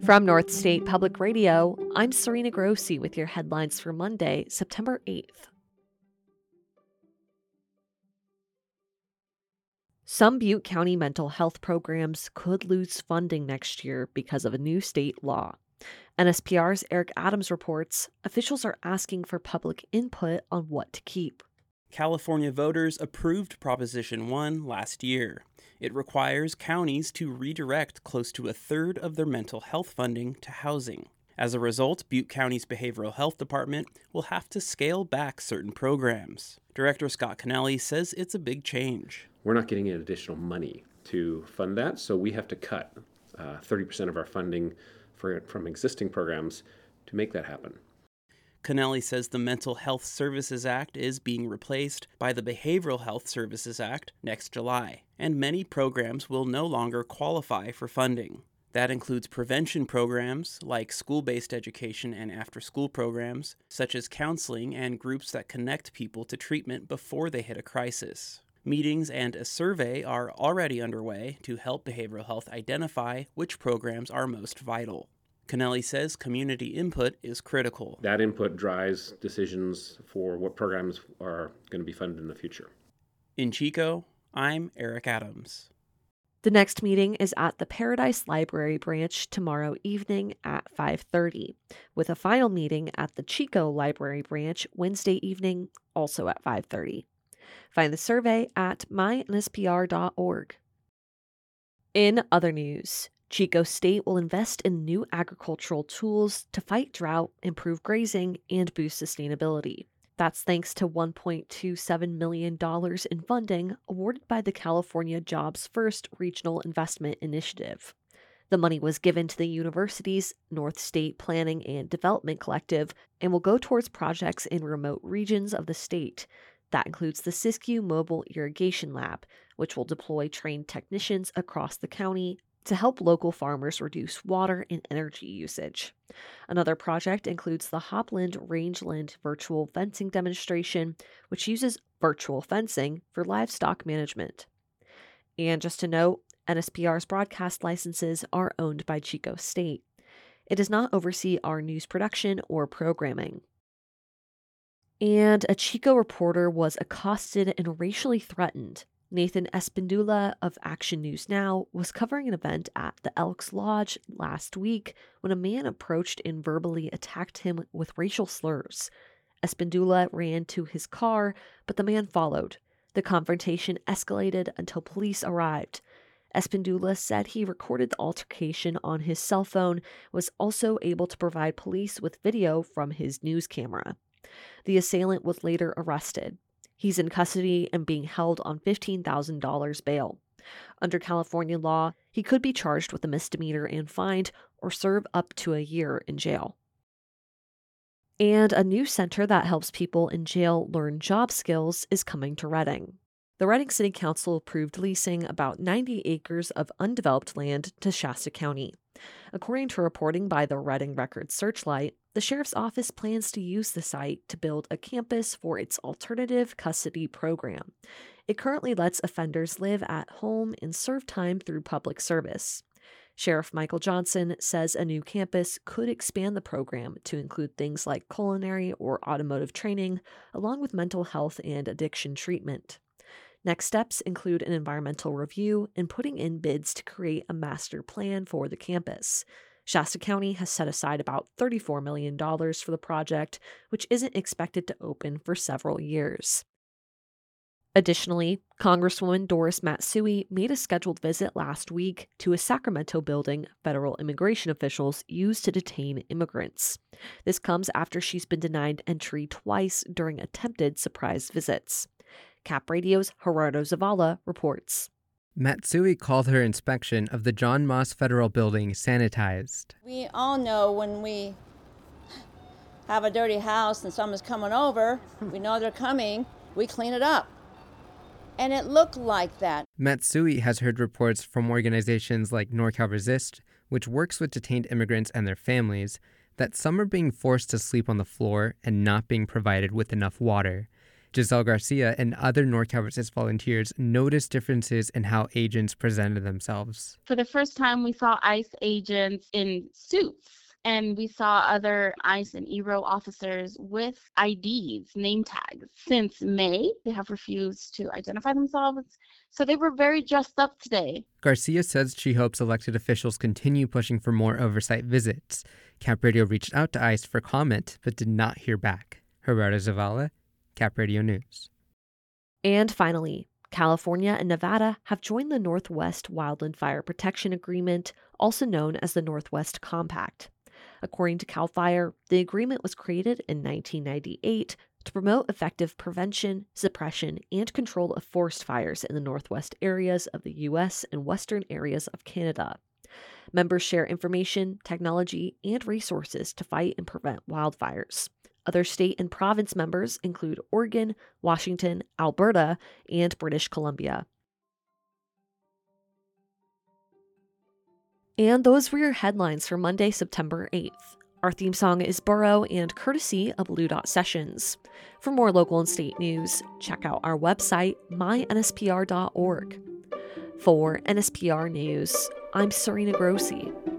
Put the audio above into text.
From North State Public Radio, I'm Serena Grossi with your headlines for Monday, September 8th. Some Butte County mental health programs could lose funding next year because of a new state law. NSPR's Eric Adams reports officials are asking for public input on what to keep. California voters approved Proposition 1 last year. It requires counties to redirect close to a third of their mental health funding to housing. As a result, Butte County's Behavioral Health Department will have to scale back certain programs. Director Scott Connelly says it's a big change. We're not getting additional money to fund that, so we have to cut 30% of our funding from existing programs to make that happen. Connelly says the Mental Health Services Act is being replaced by the Behavioral Health Services Act next July, and many programs will no longer qualify for funding. That includes prevention programs like school-based education and after-school programs, such as counseling and groups that connect people to treatment before they hit a crisis. Meetings and a survey are already underway to help behavioral health identify which programs are most vital. Connelly says community input is critical. That input drives decisions for what programs are going to be funded in the future. In Chico, I'm Eric Adams. The next meeting is at the Paradise Library branch tomorrow evening at 5:30, with a final meeting at the Chico Library branch Wednesday evening, also at 5:30. Find the survey at mynspr.org. In other news, Chico State will invest in new agricultural tools to fight drought, improve grazing, and boost sustainability. That's thanks to $1.27 million in funding awarded by the California Jobs First Regional Investment Initiative. The money was given to the university's North State Planning and Development Collective and will go towards projects in remote regions of the state. That includes the Siskiyou Mobile Irrigation Lab, which will deploy trained technicians across the county to help local farmers reduce water and energy usage. Another project includes the Hopland Rangeland Virtual Fencing Demonstration, which uses virtual fencing for livestock management. And just to note, NSPR's broadcast licenses are owned by Chico State. It does not oversee our news production or programming. And a Chico reporter was accosted and racially threatened. Nathan Espindula of Action News Now was covering an event at the Elks Lodge last week when a man approached and verbally attacked him with racial slurs. Espindula ran to his car, but the man followed. The confrontation escalated until police arrived. Espindula said he recorded the altercation on his cell phone, was also able to provide police with video from his news camera. The assailant was later arrested. He's in custody and being held on $15,000 bail. Under California law, he could be charged with a misdemeanor and fined or serve up to a year in jail. And a new center that helps people in jail learn job skills is coming to Redding. The Redding City Council approved leasing about 90 acres of undeveloped land to Shasta County. According to reporting by the Redding Record Searchlight, the sheriff's office plans to use the site to build a campus for its alternative custody program. It currently lets offenders live at home and serve time through public service. Sheriff Michael Johnson says a new campus could expand the program to include things like culinary or automotive training, along with mental health and addiction treatment. Next steps include an environmental review and putting in bids to create a master plan for the campus. Shasta County has set aside about $34 million for the project, which isn't expected to open for several years. Additionally, Congresswoman Doris Matsui made a scheduled visit last week to a Sacramento building federal immigration officials use to detain immigrants. This comes after she's been denied entry twice during attempted surprise visits. Cap Radio's Gerardo Zavala reports. Matsui called her inspection of the John Moss Federal Building sanitized. We all know when we have a dirty house and someone's coming over, we know they're coming, we clean it up. And it looked like that. Matsui has heard reports from organizations like NorCal Resist, which works with detained immigrants and their families, that some are being forced to sleep on the floor and not being provided with enough water. Giselle Garcia and other NorCal Resist volunteers noticed differences in how agents presented themselves. For the first time, we saw ICE agents in suits. And we saw other ICE and ERO officers with IDs, name tags. Since May, they have refused to identify themselves. So they were very dressed up today. Garcia says she hopes elected officials continue pushing for more oversight visits. Cap Radio reached out to ICE for comment, but did not hear back. Gerardo Zavala, Cap Radio News. And finally, California and Nevada have joined the Northwest Wildland Fire Protection Agreement, also known as the Northwest Compact. According to CAL FIRE, the agreement was created in 1998 to promote effective prevention, suppression, and control of forest fires in the northwest areas of the U.S. and western areas of Canada. Members share information, technology, and resources to fight and prevent wildfires. Other state and province members include Oregon, Washington, Alberta, and British Columbia. And those were your headlines for Monday, September 8th. Our theme song is Burrow and courtesy of Blue Dot Sessions. For more local and state news, check out our website, mynspr.org. For NSPR News, I'm Serena Grossi.